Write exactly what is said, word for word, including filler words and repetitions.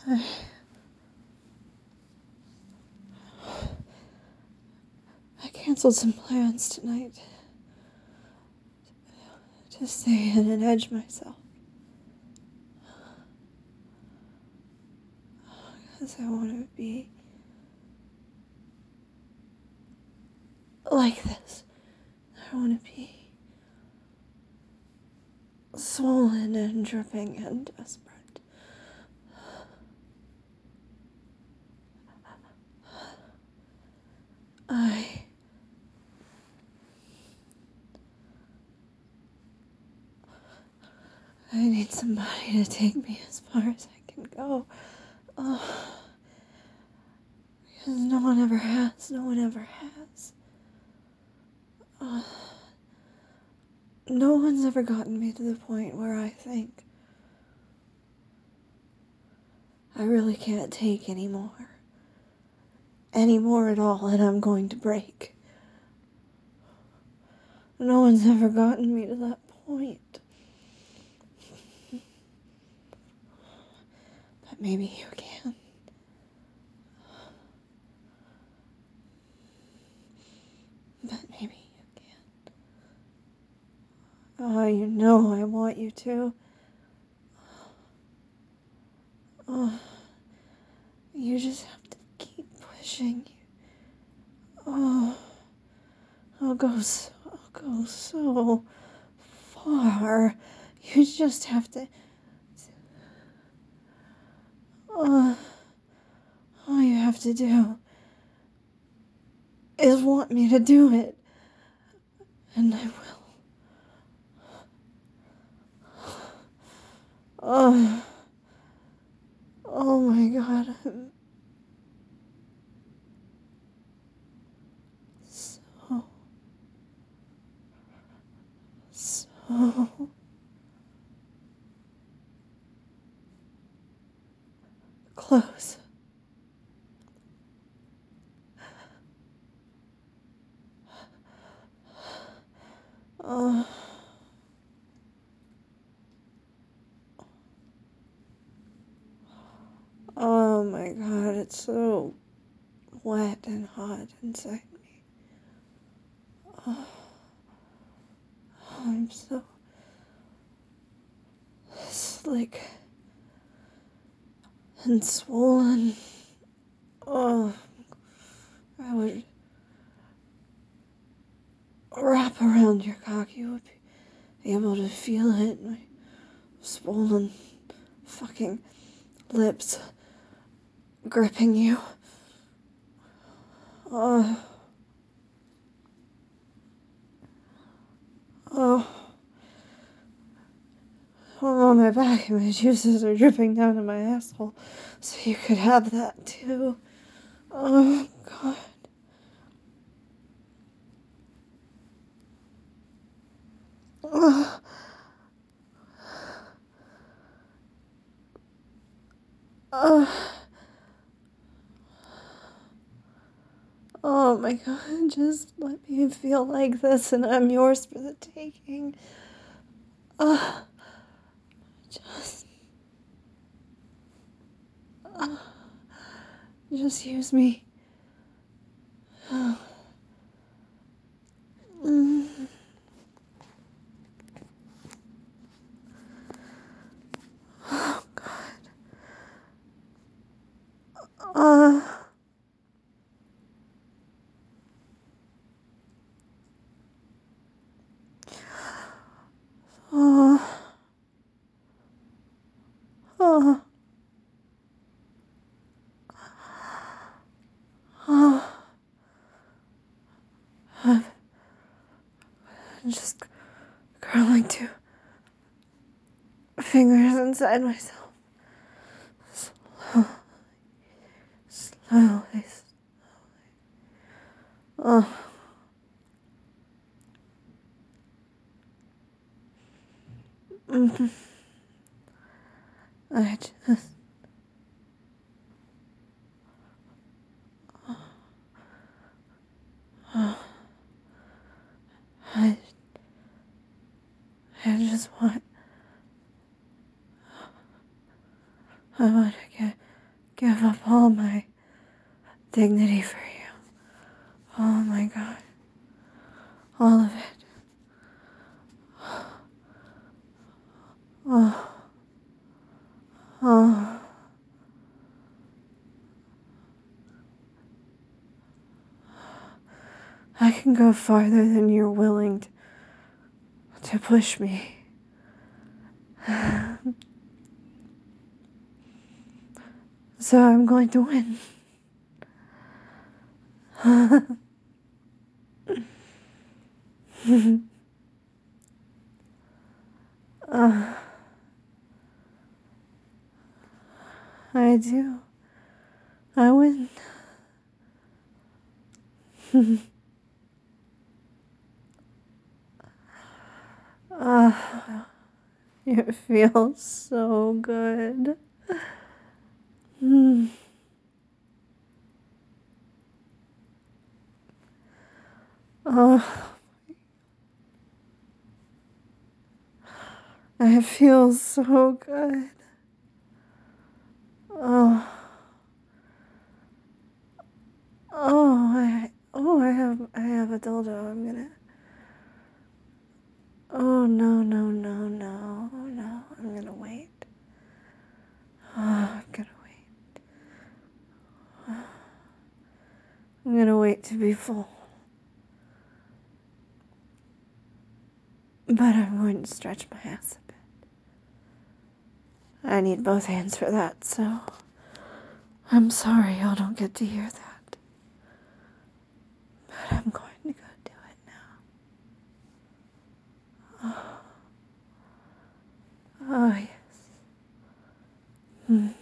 I... I canceled some plans tonight. To stay in and edge myself. Because I want to be... like this. I want to be... swollen and dripping and desperate. I... I need somebody to take me as far as I can go. Oh, because no one ever has. No one ever has. Oh, no one's ever gotten me to the point where I think I really can't take anymore. Anymore at all, and I'm going to break. No one's ever gotten me to that point. But maybe you can. But maybe you can. Oh, you know I want you to. Oh, you just have to keep pushing. Oh, I'll go so, I'll go so far. You just have to... Oh, all you have to do is want me to do it. And I will. Oh, oh my God, I'm so, so close. Oh, oh my God, it's so wet and hot inside me. Oh, I'm so slick and swollen. Oh, I would wrap around your cock. You would be able to feel it. My swollen fucking lips gripping you. Oh. Oh. I'm on my back and my juices are dripping down to my asshole. So you could have that too. Oh, God. Oh. Oh. Oh my God, just let me feel like this and I'm yours for the taking. Uh, just, uh, just use me. Oh. Mm. Oh God. Uh. Oh. Oh. Oh. I'm just curling two fingers inside myself. Slowly, slowly, slowly. Oh. Mm-hmm. I just... Oh. I... I just want... I want to get give up all my dignity for you. Oh my God. All of it. Oh. Oh. I can go farther than you're willing to, to push me. So I'm going to win. uh, I do. I win. uh, it feels so good. Mm. Oh, it feels so good. Oh, oh, I, oh, I have, I have a dildo. I'm gonna. Oh no, no, no, no, no! I'm gonna wait. Oh, I'm gonna wait. I'm gonna wait to be full. But I'm going to stretch my ass a bit. I need both hands for that, so I'm sorry y'all don't get to hear that. But I'm going to go do it now. Oh, oh yes. Hmm.